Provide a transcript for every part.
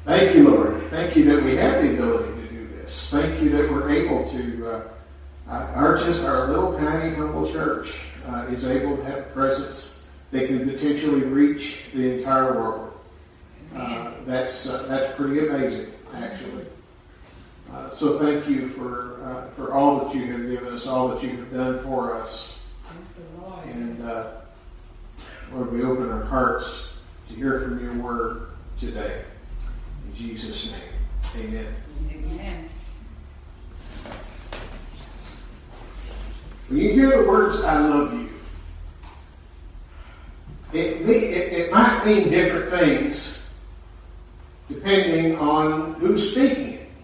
Thank you, Lord. Thank you that we have the ability to do this. Thank you that we're able to, our little tiny humble church is able to have a presence that can potentially reach the entire world. That's pretty amazing, actually. So thank you for all that you have given us, all that you have done for us. And Lord, we open our hearts to hear from your word today. In Jesus' name, amen. Amen. When you hear the words, I love you, it might mean different things depending on who's speaking it.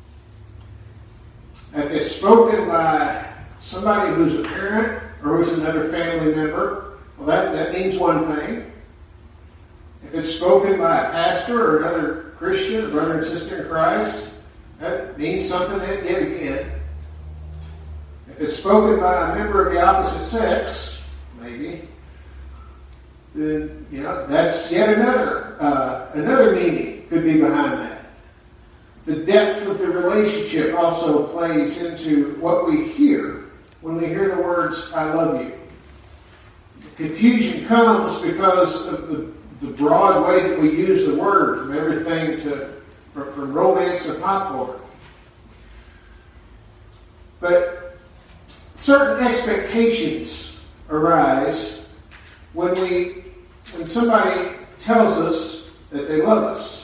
If it's spoken by somebody who's a parent or who's another family member, well, that means one thing. If it's spoken by a pastor or another Christian, brother and sister in Christ, that means something yet again. If it's spoken by a member of the opposite sex, maybe, then that's yet another meaning could be behind that. The depth of the relationship also plays into what we hear when we hear the words, I love you. Confusion comes because of the broad way that we use the word, from everything from romance to popcorn. But certain expectations arise when somebody tells us that they love us.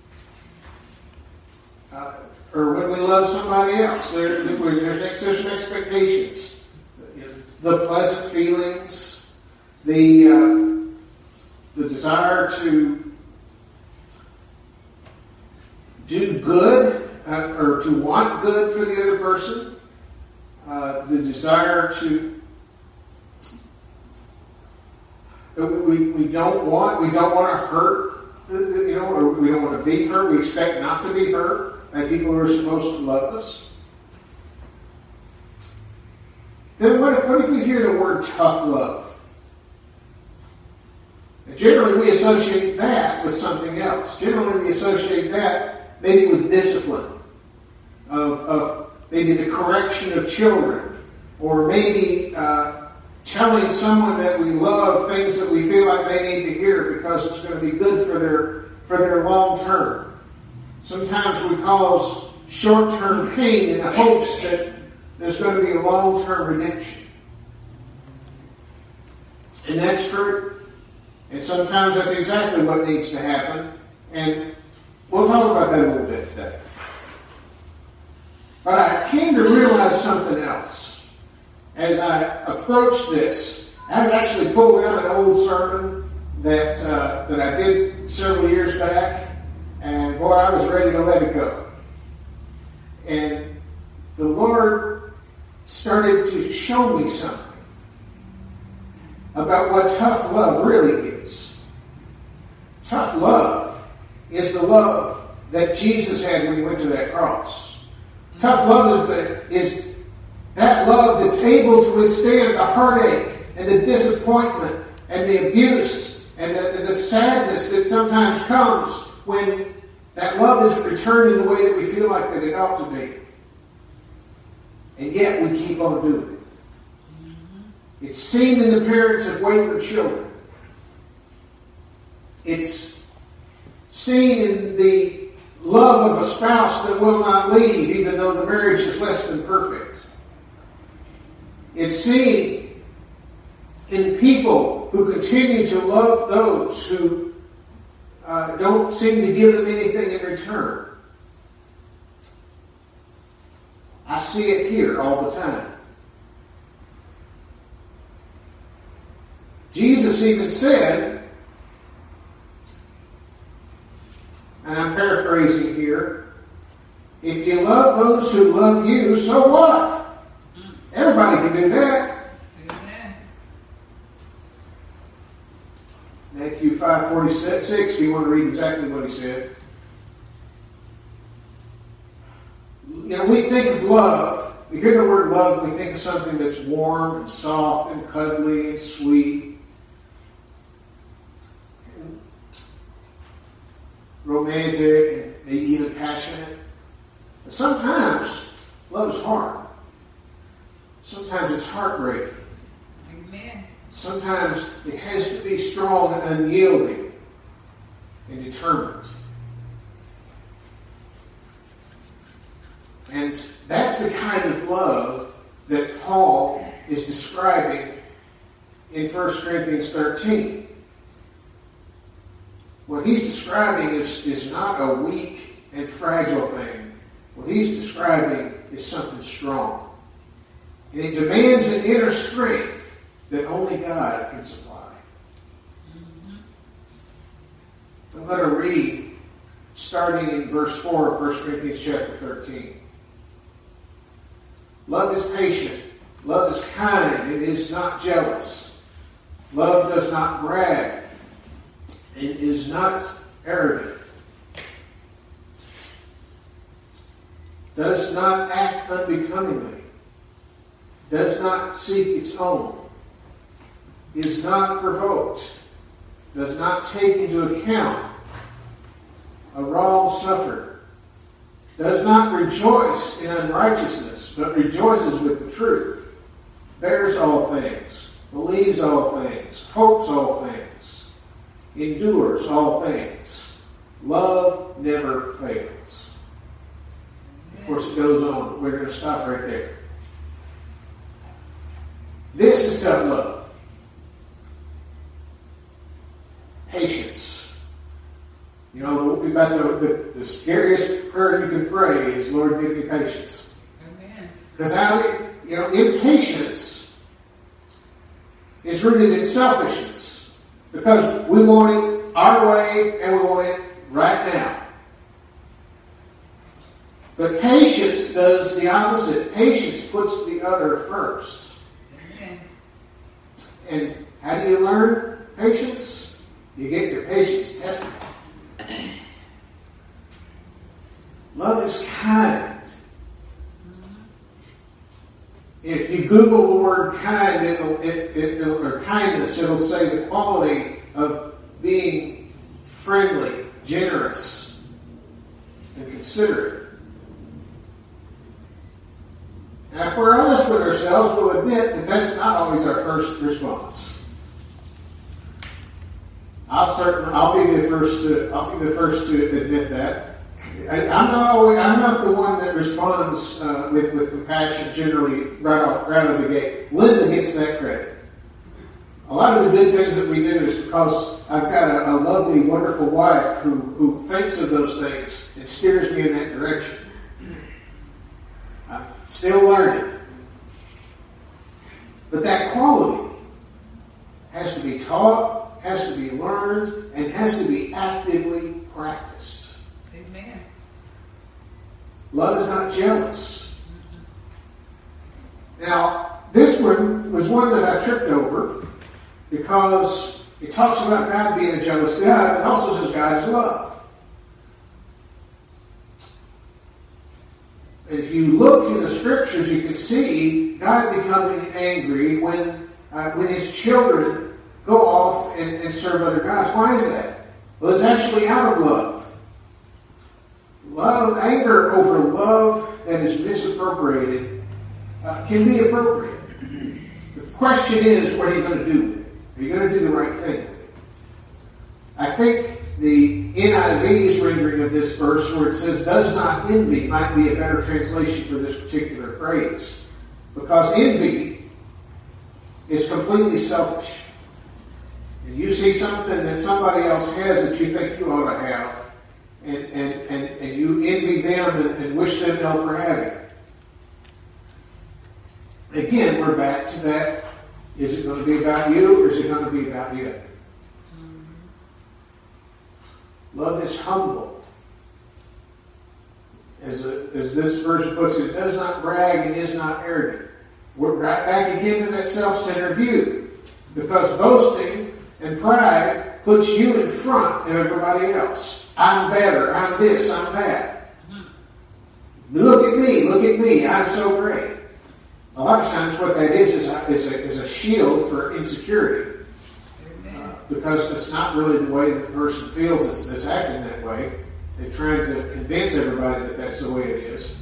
Or when we love somebody else. There's certain expectations. The pleasant feelings, the desire to do good or to want good for the other person, the desire to we don't want to hurt, or we don't want to be hurt. We expect not to be hurt by people who are supposed to love us. Then what if we hear the word tough love? And generally we associate that with something else. Generally we associate that maybe with discipline, of maybe the correction of children, or maybe telling someone that we love things that we feel like they need to hear because it's going to be good for their long term. Sometimes we cause short-term pain in the hopes that there's going to be a long-term redemption. And that's true. And sometimes that's exactly what needs to happen. And we'll talk about that a little bit today. But I came to realize something else. As I approached this, I had actually pulled out an old sermon that I did several years back. And boy, I was ready to let it go. And the Lord started to show me something about what tough love really is. Tough love is the love that Jesus had when he went to that cross. Tough love is that love that's able to withstand the heartache and the disappointment and the abuse and the sadness that sometimes comes when that love isn't returned in the way that we feel like that it ought to be. And yet we keep on doing it. It's seen in the parents of wayward children. It's seen in the love of a spouse that will not leave even though the marriage is less than perfect. It's seen in people who continue to love those who don't seem to give them anything in return. I see it here all the time. Jesus even said, and I'm paraphrasing here, if you love those who love you, so what? Everybody can do that. Matthew 5:46, if you want to read exactly what he said. We think of love, we hear the word love, we think of something that's warm and soft and cuddly and sweet. romantic and maybe even passionate. But sometimes love is hard. Sometimes it's heartbreaking. Amen. Sometimes it has to be strong and unyielding and determined. And that's the kind of love that Paul is describing in 1 Corinthians 13. What he's describing is not a weak and fragile thing. What he's describing is something strong. And it demands an inner strength that only God can supply. I'm going to read, starting in verse 4 of 1 Corinthians chapter 13. Love is patient. Love is kind. It is not jealous. Love does not brag. It is not arrogant. Does not act unbecomingly. Does not seek its own. Is not provoked. Does not take into account a wrong suffered. Does not rejoice in unrighteousness, but rejoices with the truth. Bears all things. Believes all things. Hopes all things. Endures all things. Love never fails. Of course, it goes on. We're going to stop right there. This is tough love. Patience. You know, about the scariest prayer you can pray is, Lord, give me patience. Amen. Because impatience is rooted in selfishness. Because we want it our way and we want it right now. But patience does the opposite. Patience puts the other first. Amen. And how do you learn patience? You get your patience tested. Love is kind. If you Google the word kind, or kindness, it'll say the quality of being friendly, generous, and considerate. Now, if we're honest with ourselves, we'll admit that that's not always our first response. I'll be the first to admit that. I'm not the one that responds with compassion generally right out of the gate. Linda gets that credit. A lot of the good things that we do is because I've got a lovely, wonderful wife who thinks of those things and steers me in that direction. I'm still learning. But that quality has to be taught, has to be learned, and has to be actively practiced. Amen. Love is not jealous. Now, this one was one that I tripped over because it talks about God being a jealous God, and also says God is love. If you look in the scriptures, you can see God becoming angry when his children go off and serve other gods. Why is that? Well, it's actually out of love. Anger over love that is misappropriated can be appropriate. But the question is, what are you going to do with it? Are you going to do the right thing with it? I think the NIV's rendering of this verse, where it says, does not envy, might be a better translation for this particular phrase. Because envy is completely selfish. And you see something that somebody else has that you think you ought to have, and you envy them and wish them no for having it. Again, we're back to that. Is it going to be about you, or is it going to be about the other? Love is humble. As this verse puts it, does not brag and is not arrogant. We're right back again to that self-centered view. Because boasting and pride puts you in front of everybody else. I'm better, I'm this, I'm that. Look at me, I'm so great. A lot of times what that is a shield for insecurity. because it's not really the way that the person feels that's acting that way. They're trying to convince everybody that that's the way it is.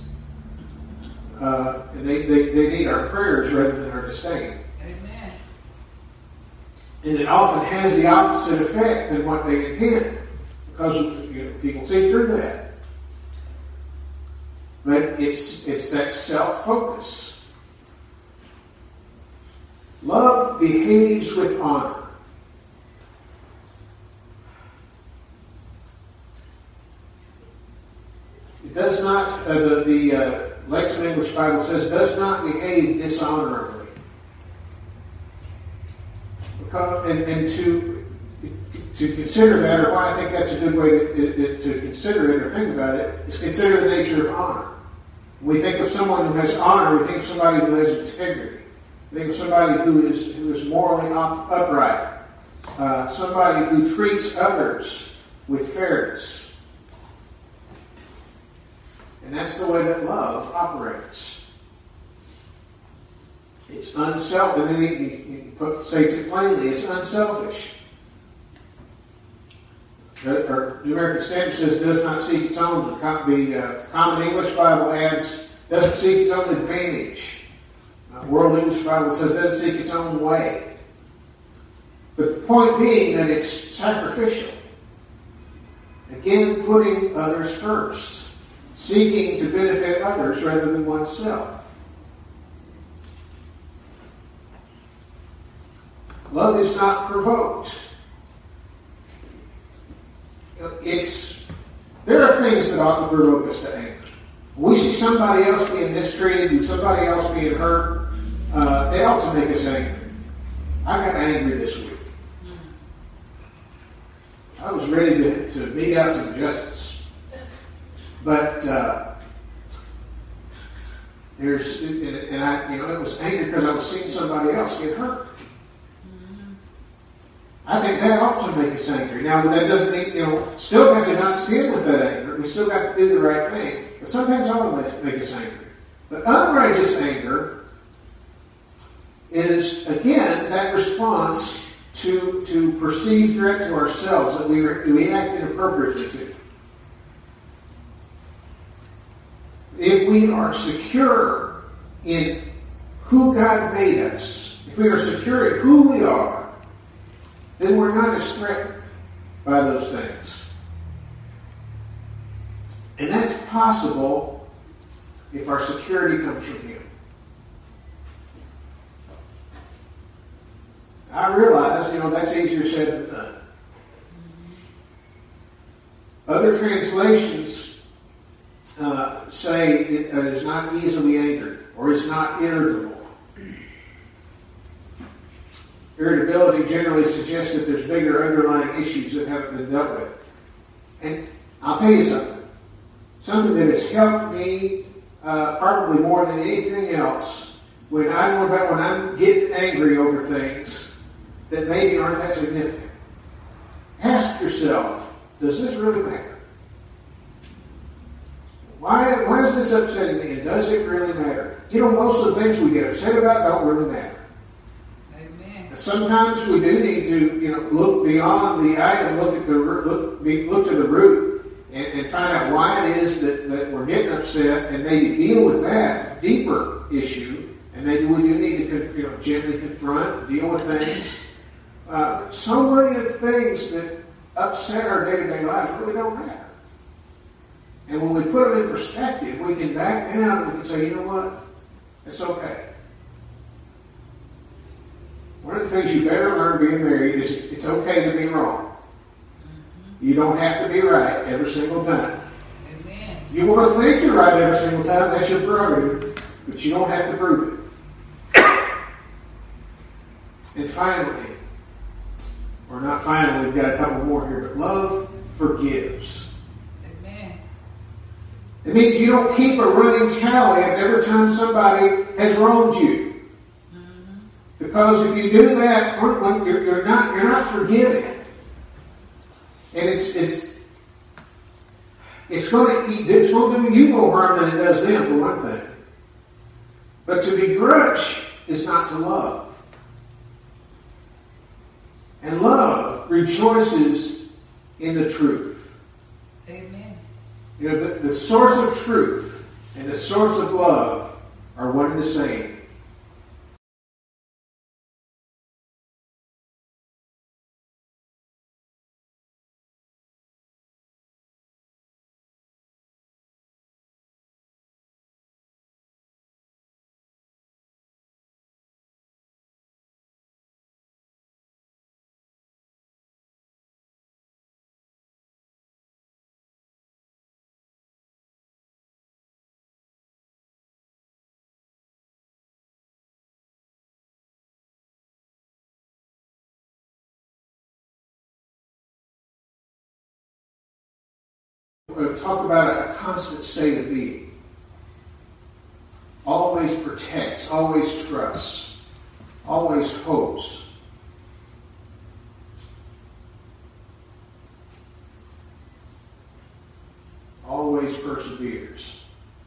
And they need our prayers rather than our disdain. Amen. And it often has the opposite effect than what they intend, because people see through that. But it's that self-focus. Love behaves with honor. It does not, the Lexham English Bible says, does not behave dishonorably. And to consider that, or why I think that's a good way to consider it or think about it, is consider the nature of honor. When we think of someone who has honor, we think of somebody who has integrity. We think of somebody who is morally upright. Somebody who treats others with fairness. And that's the way that love operates. It's unselfish. And then he states it plainly. It's unselfish. The American Standard says does not seek its own. The Common English Bible adds doesn't seek its own advantage. World English Bible says doesn't seek its own way. But the point being that it's sacrificial. Again, putting others first. Seeking to benefit others rather than oneself. Love is not provoked. There are things that ought to provoke us to anger. When we see somebody else being mistreated, somebody else being hurt, they ought to make us angry. I got angry this week. I was ready to mete out some justice. But it was anger because I was seeing somebody else get hurt. I think that ought to make us angry. Now, that doesn't mean, still got to not sin with that anger. We still got to do the right thing. But sometimes it ought to make us angry. But unrighteous anger is, again, that response to perceived threat to ourselves that we act inappropriately to. If we are secure in who God made us, if we are secure in who we are, then we're not as threatened by those things. And that's possible if our security comes from Him. I realize, that's easier said than done. Other translations say it is not easily angered or is not irritable. Irritability generally suggests that there's bigger underlying issues that haven't been dealt with. And I'll tell you something that has helped me probably more than anything else when I'm getting angry over things that maybe aren't that significant. Ask yourself, does this really matter? Why is this upsetting me? And does it really matter? Most of the things we get upset about don't really matter. Amen. Sometimes we do need to, look beyond the item, look to the root, and find out why it is that we're getting upset, and maybe deal with that deeper issue. And maybe we do need to, gently confront, deal with things. So many of the things that upset our day-to-day lives really don't matter. And when we put them in perspective, we can back down and we can say, you know what? It's okay. One of the things you better learn being married is it's okay to be wrong. You don't have to be right every single time. Amen. You want to think you're right every single time, that's your prerogative, but you don't have to prove it. And finally, or not finally, we've got a couple more here, but love forgives. It means you don't keep a running tally of every time somebody has wronged you. Because if you do that, you're not forgiving, and it's going to do you more harm than it does them, for one thing. But to begrudge is not to love, and love rejoices in the truth. Amen. You know, the source of truth and the source of love are one and the same. Talk about a constant state of being. Always protects, always trusts, always hopes. Always perseveres.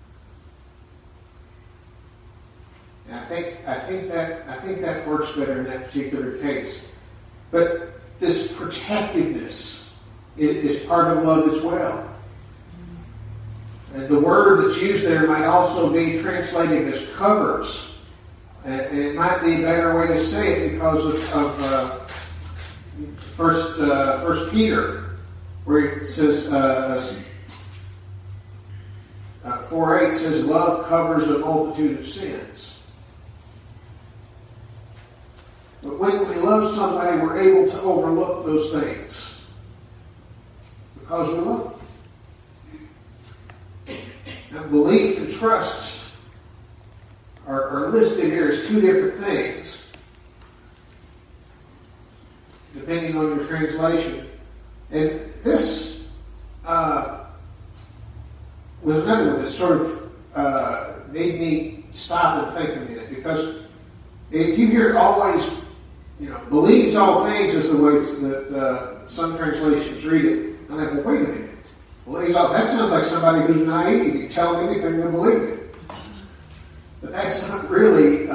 And I think that works better in that particular case. But this protectiveness is part of love as well. And the word that's used there might also be translated as covers. And it might be a better way to say it because of First Peter, where it says 4:8 says, "Love covers a multitude of sins." But when we love somebody, we're able to overlook those things because we love them. Now, belief and trust are listed here as two different things, depending on your translation. And this was another one that sort of made me stop and think a minute, because if you hear always, believes all things is the way that some translations read it. I'm like, well, wait a minute. Believes all, that sounds like somebody who's naive. You tell them anything, they believe it. But that's not really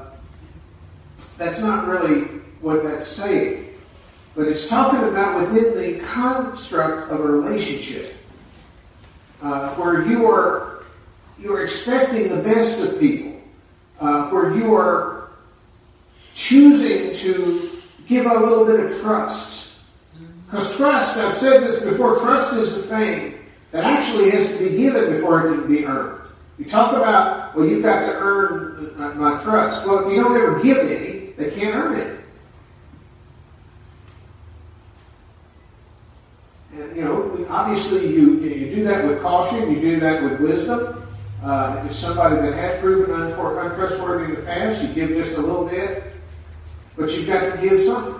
what that's saying. But it's talking about within the construct of a relationship, where you are expecting the best of people, where you are choosing to give a little bit of trust. Because trust, I've said this before, trust is the thing that actually has to be given before it can be earned. You talk about, well, you've got to earn my trust. Well, if you don't ever give any, they can't earn it. And, obviously you do that with caution, you do that with wisdom. If it's somebody that has proven untrustworthy in the past, you give just a little bit. But you've got to give something.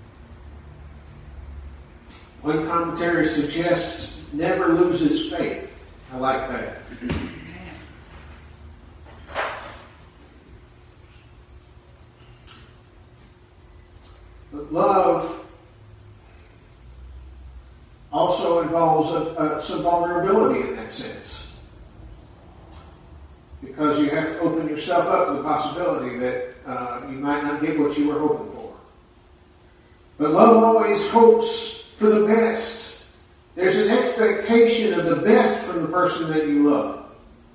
One commentary suggests never loses faith. I like that. But love also involves some vulnerability in that sense. Because you have to open yourself up to the possibility that you might not get what you were hoping for. But love always hopes for the best. There's an expectation of the best from the person that you love.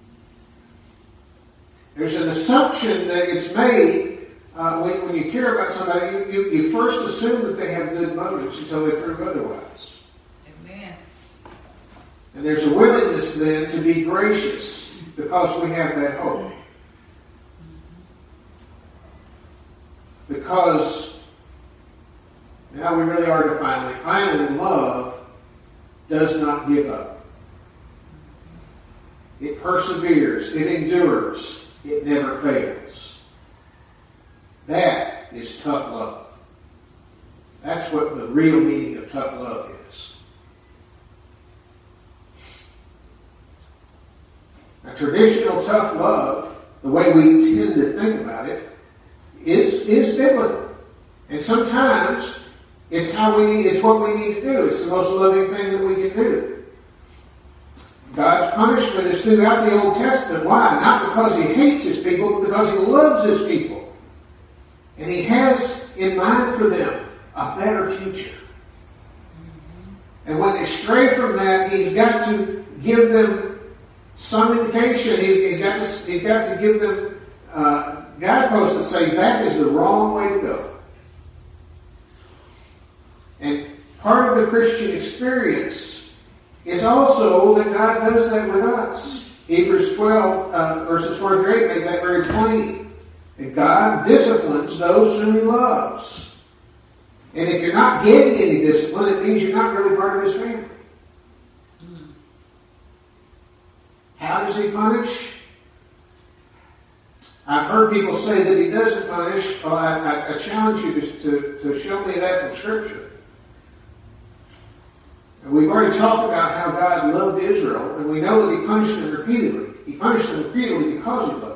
There's an assumption that it's made when you care about somebody. You first assume that they have good motives until they prove otherwise. Amen. And there's a willingness then to be gracious because we have that hope. Because now we really are to finally, love does not give up. It perseveres. It endures. It never fails. That is tough love. That's what the real meaning of tough love is. Now, traditional tough love, the way we tend to think about it, is biblical. And sometimes it's what we need to do. It's the most loving thing that we can do. God's punishment is throughout the Old Testament. Why? Not because He hates His people, but because He loves His people. And He has in mind for them a better future. And when they stray from that, He's got to give them some indication. He's got to give them guideposts that say that is the wrong way to go. And part of the Christian experience is also that God does that with us. Hebrews 12, verses 4 through 8 make that very plain. And God disciplines those whom He loves. And if you're not getting any discipline, it means you're not really part of His family. How does He punish? I've heard people say that He doesn't punish. Well, I challenge you to show me that from Scripture. And we've already talked about how God loved Israel, and we know that He punished them repeatedly. He punished them repeatedly because He loved them.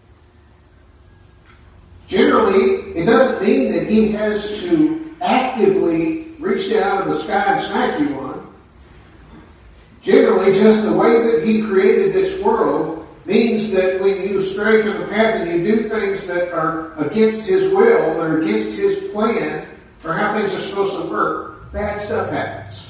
Generally, it doesn't mean that He has to actively reach down in the sky and smack you one. Generally, just the way that He created this world means that when you stray from the path and you do things that are against His will or against His plan or how things are supposed to work, bad stuff happens.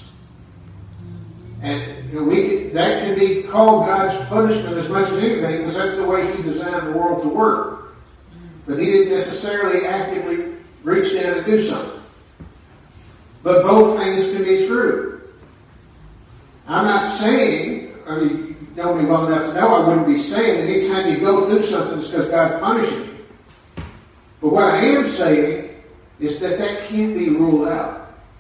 And that can be called God's punishment as much as anything, because that's the way He designed the world to work. But He didn't necessarily actively reach down and do something. But both things can be true. I'm not saying, you know me well enough to know I wouldn't be saying that anytime you go through something it's because God's punishing you. But what I am saying is that can't be ruled out.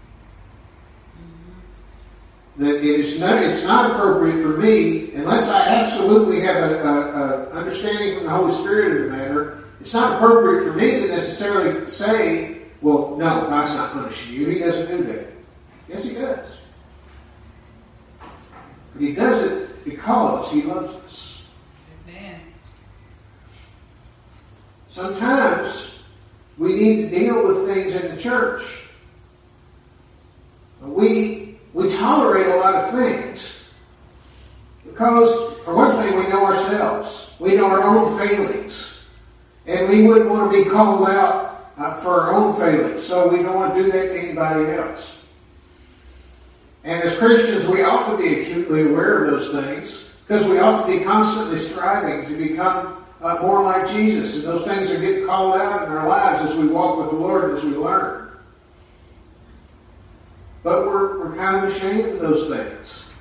That it's not appropriate for me, unless I absolutely have an understanding from the Holy Spirit of the matter, it's not appropriate for me to necessarily say, well, no, God's not punishing you. He doesn't do that. Yes, He does. But He does it because He loves us. Amen. Sometimes we need to deal with things in the church. We tolerate a lot of things because, for one thing, we know ourselves. We know our own failings. And we wouldn't want to be called out for our own failings. So we don't want to do that to anybody else. And as Christians, we ought to be acutely aware of those things because we ought to be constantly striving to become more like Jesus. And those things are getting called out in our lives as we walk with the Lord and as we learn. But we're kind of ashamed of those things.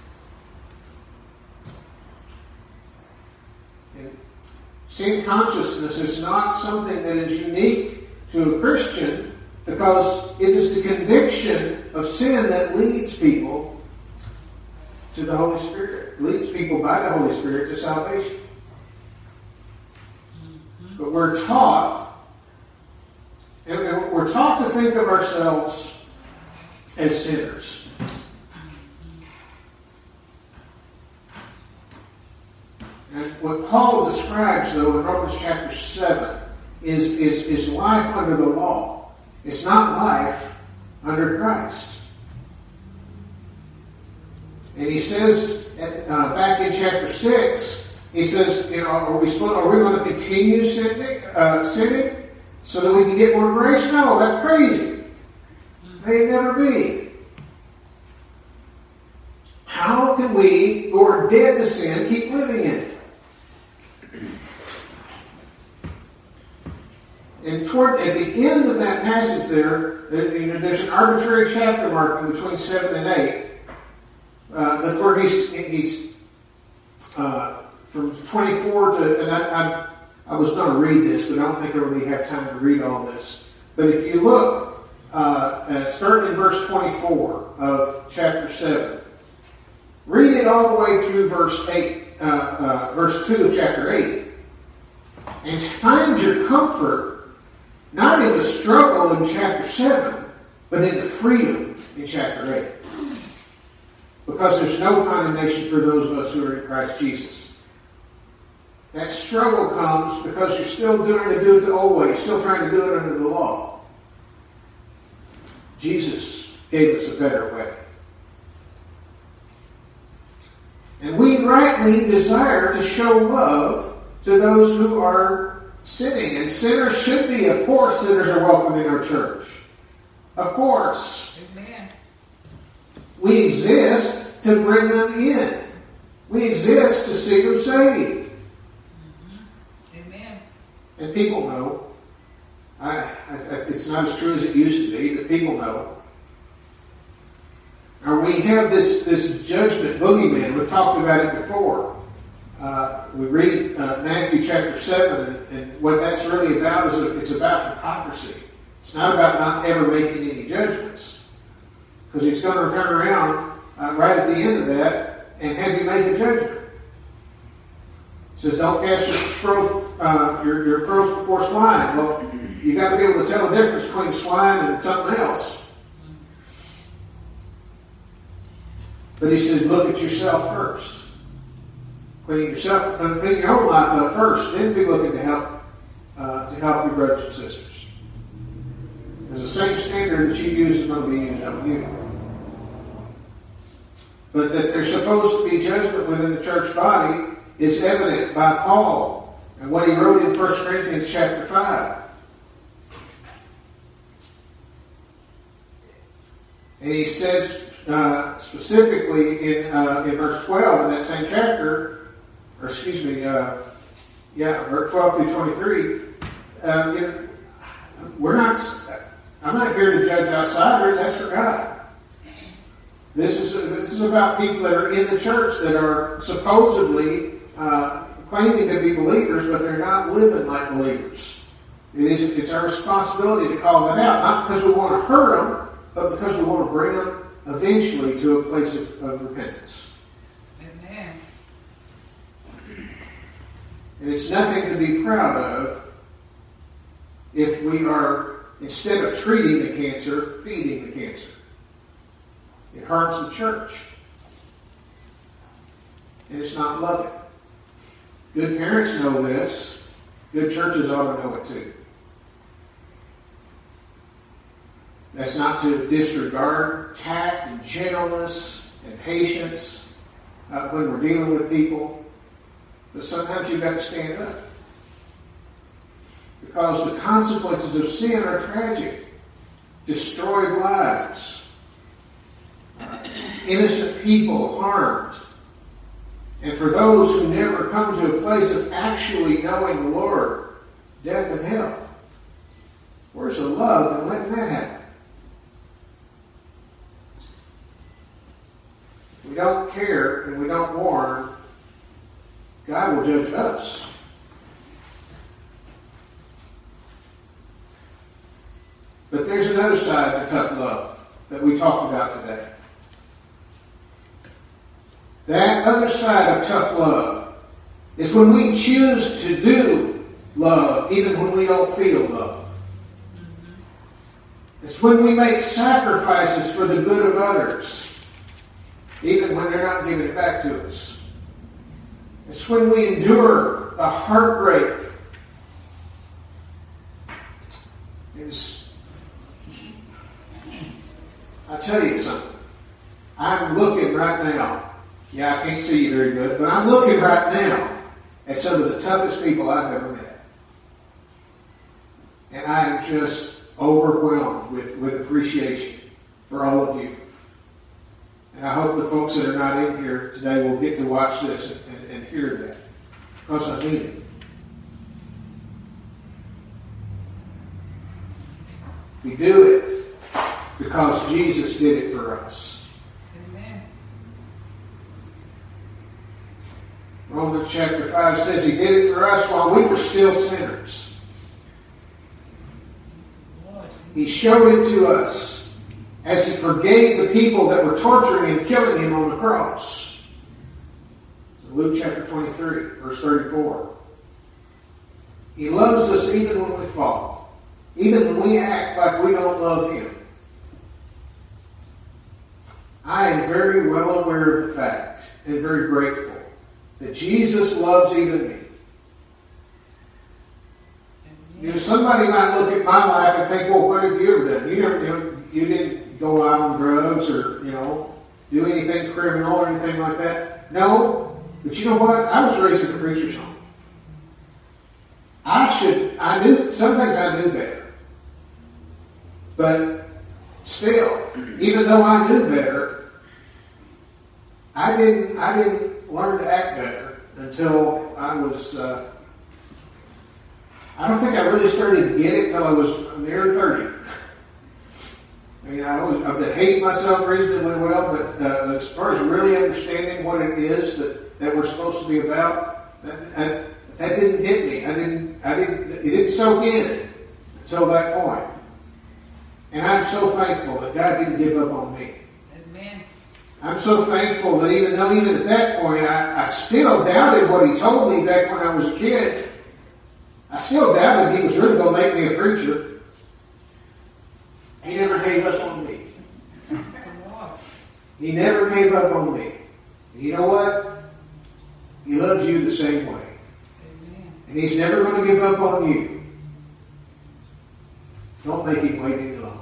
And sin consciousness is not something that is unique to a Christian because it is the conviction of sin that leads people to the Holy Spirit. Leads people by the Holy Spirit to salvation. But we're taught to think of ourselves as sinners. And what Paul describes, though, in Romans chapter 7 is life under the law. It's not life under Christ. And he says, back in chapter 6, he says, are we going to continue sinning so that we can get more grace? No, that's crazy. May it never be. How can we, who are dead to sin, keep living in it? And at the end of that passage there's an arbitrary chapter mark between 7 and 8. But where he's from 24 to, and I was going to read this, but I don't think I really have time to read all this. But if you look, starting in verse 24 of chapter 7, read it all the way through verse 2 of chapter 8, and find your comfort not in the struggle in chapter 7, but in the freedom in chapter 8. Because there's no condemnation for those of us who are in Christ Jesus. That struggle comes because you're still trying to do it the old way. You're still trying to do it under the law. Jesus gave us a better way. And we rightly desire to show love to those who are sinning. And sinners should be, of course, sinners are welcome in our church. Of course. Amen. We exist to bring them in. We exist to see them saved. Amen. And people know. It's not as true as it used to be, but people know. Now we have this judgment boogeyman. We've talked about it before. We read Matthew chapter 7, and what that's really about is it's about hypocrisy. It's not about not ever making any judgments. Because he's going to turn around right at the end of that and have you make a judgment. He says, don't cast your pearls before swine. Well, you got to be able to tell the difference between swine and something else. But he said, look at yourself first. Clean your own life up first. Then be looking to help your brothers and sisters. Because the same standard that you use is going to be used on you. But that there's supposed to be judgment within the church body is evident by Paul and what he wrote in 1 Corinthians chapter 5. And he says specifically in verse 12 in that same chapter, verse 12 through 23, I'm not here to judge outsiders, that's for God. This is about people that are in the church that are supposedly claiming to be believers, but they're not living like believers. It's our responsibility to call that out, not because we want to hurt them, but because we want to bring them eventually to a place of repentance. Amen. And it's nothing to be proud of if we are, instead of treating the cancer, feeding the cancer. It harms the church. And it's not loving. Good parents know this. Good churches ought to know it too. That's not to disregard tact and gentleness and patience when we're dealing with people. But sometimes you've got to stand up. Because the consequences of sin are tragic. Destroyed lives. Innocent people harmed. And for those who never come to a place of actually knowing the Lord, death and hell. Where's the love in letting that happen? If we don't care and we don't warn, God will judge us. But there's another side to tough love that we talked about today. That other side of tough love is when we choose to do love even when we don't feel love. It's when we make sacrifices for the good of others even when they're not giving it back to us. It's when we endure the heartbreak. I'll tell you something. I'm looking right now. Yeah, I can't see you very good, but I'm looking right now at some of the toughest people I've ever met. And I am just overwhelmed with appreciation for all of you. And I hope the folks that are not in here today will get to watch this and hear that. Because I mean it. We do it because Jesus did it for us. Amen. Romans chapter 5 says He did it for us while we were still sinners. He showed it to us as He forgave the people that were torturing and killing Him on the cross. Luke chapter 23, verse 34. He loves us even when we fall. Even when we act like we don't love Him. I am very well aware of the fact and very grateful that Jesus loves even me. You know, somebody might look at my life and think, well, what have you ever done? You didn't go out on drugs or, do anything criminal or anything like that. No, but you know what? I was raised in a preacher's home. Some things I knew better. But still, even though I knew better, I didn't learn to act better until I was. I don't think I really started to get it until I was near 30. I mean, I've hated myself reasonably well, but as far as really understanding what it is that we're supposed to be about, that didn't hit me. It didn't soak in until that point. And I'm so thankful that God didn't give up on me. Amen. I'm so thankful that even at that point, I still doubted what He told me back when I was a kid. I still doubted He was really going to make me a preacher. He never gave up on me. He never gave up on me. And you know what? He loves you the same way. Amen. And He's never going to give up on you. Don't make Him wait any longer.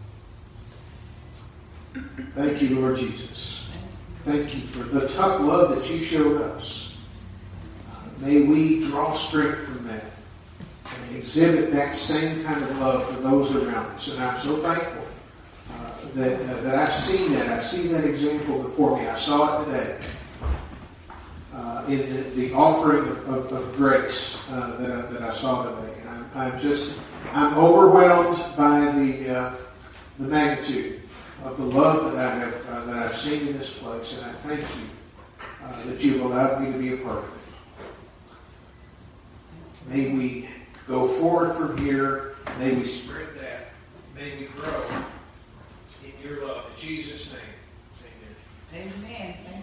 Thank you, Lord Jesus. Thank you for the tough love that You showed us. May we draw strength from that and exhibit that same kind of love for those around us. And I'm so thankful that I've seen that. I see that example before me. I saw it today in the offering of grace that I saw today. And I'm overwhelmed by the magnitude of the love that I've seen in this place. And I thank You that You've allowed me to be a part of it. May we go forth from here. May we spread